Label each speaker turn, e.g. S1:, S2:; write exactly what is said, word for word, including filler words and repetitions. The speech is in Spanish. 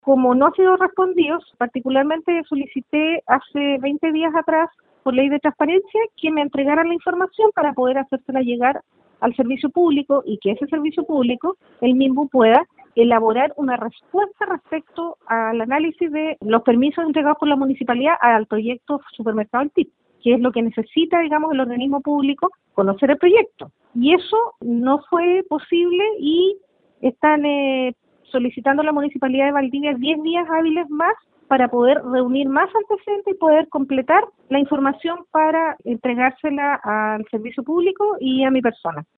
S1: Como no ha sido respondido, particularmente solicité hace veinte días atrás, por ley de transparencia, que me entregaran la información para poder hacérsela llegar al servicio público y que ese servicio público, el mismo, pueda elaborar una respuesta respecto al análisis de los permisos entregados por la municipalidad al proyecto Supermercado El Tip, que es lo que necesita, digamos, el organismo público, conocer el proyecto. Y eso no fue posible y están eh, solicitando a la Municipalidad de Valdivia diez días hábiles más para poder reunir más antecedentes y poder completar la información para entregársela al servicio público y a mi persona.